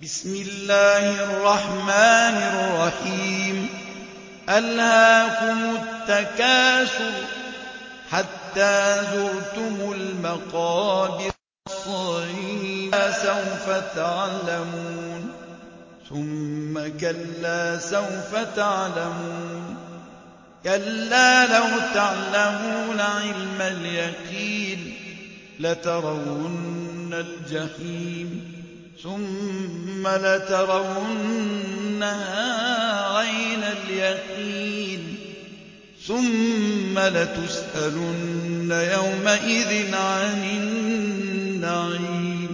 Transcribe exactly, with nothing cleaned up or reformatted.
بسم الله الرحمن الرحيم ألهاكم التكاثر حتى زرتم المقابر سوف تعلمون ثم كلا سوف تعلمون كلا لو تعلمون علم اليقين لترون الجحيم ثم لترونها عين اليقين ثم لتسألن يومئذ عن النعيم